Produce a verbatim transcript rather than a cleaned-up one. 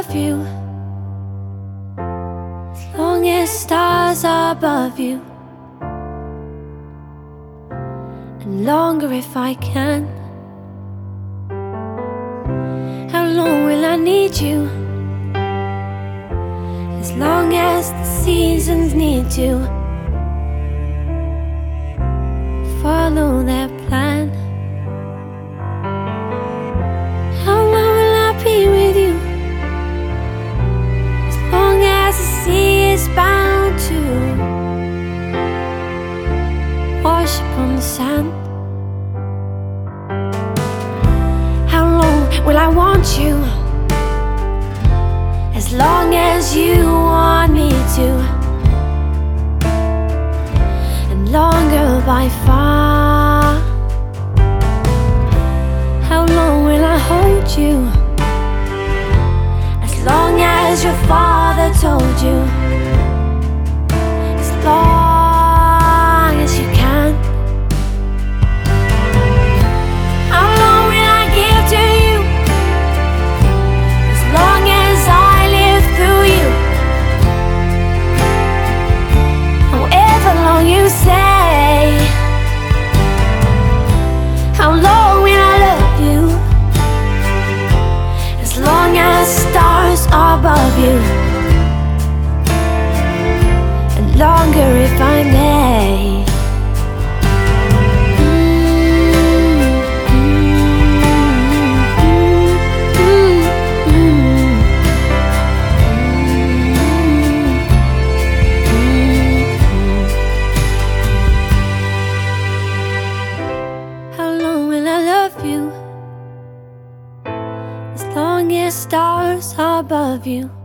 love you, as long as stars are above you, and longer if I can. How long will I need you? As long as the seasons need to follow their plan. How long will I be with you? As long as the sea is bound to wash upon the sand. How long will I want you? As long as you want me to, and longer by far. How long will I hold you? As long as your father told you, as long as you can. How long will I give to you? As long as I live through you. However long you say. How long will I love you? As long as stars are above you, and longer if I may. How long will I love you? As long as stars are above you,